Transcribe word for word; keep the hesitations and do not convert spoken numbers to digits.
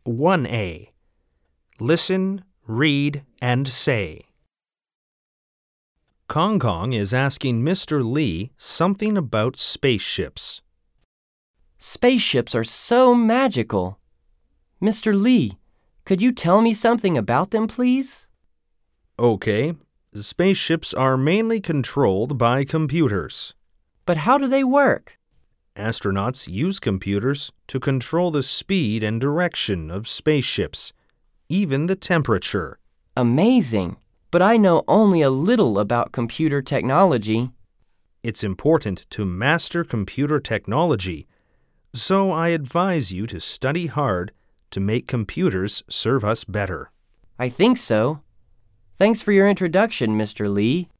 one A. Listen, read, and say. Kong Kong is asking Mister Lee something about spaceships. Spaceships are so magical. Mister Lee, could you tell me something about them, please? Okay. Spaceships are mainly controlled by computers. But how do they work? Astronauts use computers to control the speed and direction of spaceships, even the temperature. Amazing! But I know only a little about computer technology. It's important to master computer technology, so I advise you to study hard to make computers serve us better. I think so. Thanks for your introduction, Mister Lee.